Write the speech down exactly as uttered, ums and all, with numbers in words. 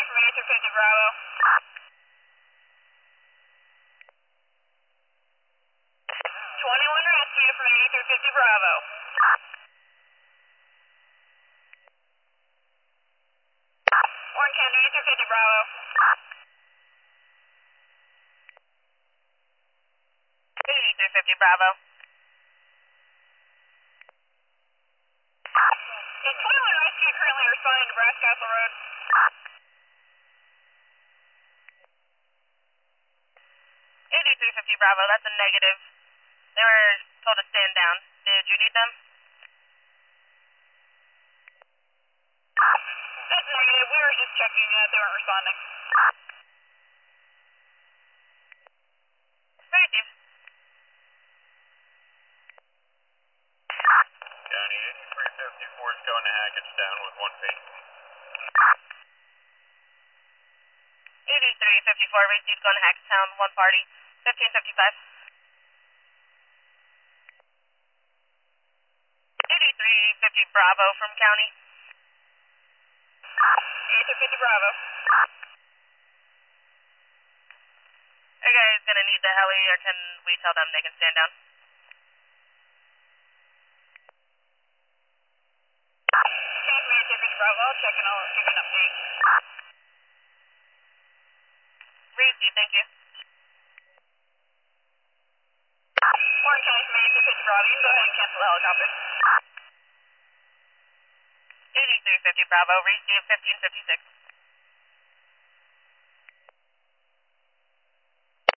from eighty-three fifty Bravo. twenty-one rescue from eighty-three fifty Bravo. Orange County, eighty-three fifty Bravo. eighty-three fifty Bravo. Is twenty-one rescue currently responding to Brass Castle Road? eighty-three fifty Bravo, that's a negative. They were told to stand down. Did you need them? That's negative. We were just checking that they weren't responding. Very deep. County eighty-three fifty-four is going to Hackettstown with one patient. eighty-three fifty-four, received going to Hackettstown, one party, fifteen fifty-five. eighty-three fifty Bravo from County. eighty-three fifty Bravo. Are you guys going to need the heli, or can we tell them they can stand down? eighty-three fifty Bravo, I'll check and I'll give you an update. Received, thank you. Orange County from eighty-three fifty Bravo, you can go ahead and cancel the helicopter. eighty-three fifty Bravo, received fifteen fifty-six.